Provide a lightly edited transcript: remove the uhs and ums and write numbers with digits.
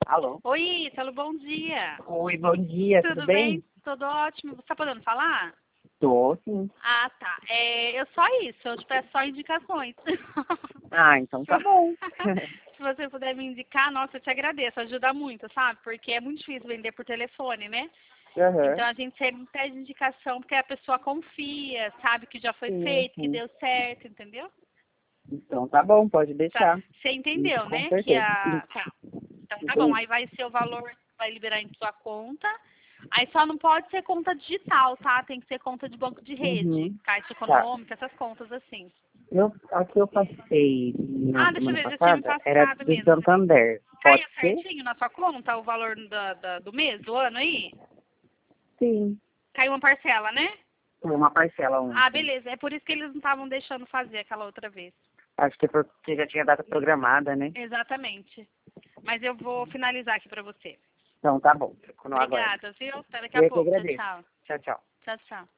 Alô? Oi, Ítalo, bom dia. Oi, bom dia, tudo bem? Tudo ótimo. Você tá podendo falar? Tô, sim. Ah, tá. Eu só isso, eu te peço só indicações. Ah, então tá bom. Se você puder me indicar, nossa, eu te agradeço, ajuda muito, sabe? Porque é muito difícil vender por telefone, né? Aham. Então a gente sempre pede indicação porque a pessoa confia, sabe que já foi Sim, feito, que sim. deu certo, entendeu? Então tá bom, pode Tá. deixar. Você Isso, entendeu, com né? Que certeza. a. Tá. Então tá bom. Entendi. Aí vai ser o valor, vai liberar em sua conta. Aí só não pode ser conta digital, tá? Tem que ser conta de banco de rede, Uhum. Caixa Tá. Econômica, essas contas assim. Aqui eu passei na Ah, deixa eu semana ver, já tinha me passada, era passado do mesmo. Santander. Pode Caiu ser? certinho na sua conta o valor do mês, do ano aí? Sim. Caiu uma parcela, né? Foi uma parcela Ah, ontem. beleza. É por isso que eles não estavam deixando fazer aquela outra vez. Acho que é porque já tinha data programada, né? Exatamente. Mas eu vou finalizar aqui pra você. Então tá bom, fico no aguardo. Obrigada, viu? Até daqui a Eu que pouco. Tchau, agradeço. tchau. Tchau, tchau. Tchau, tchau.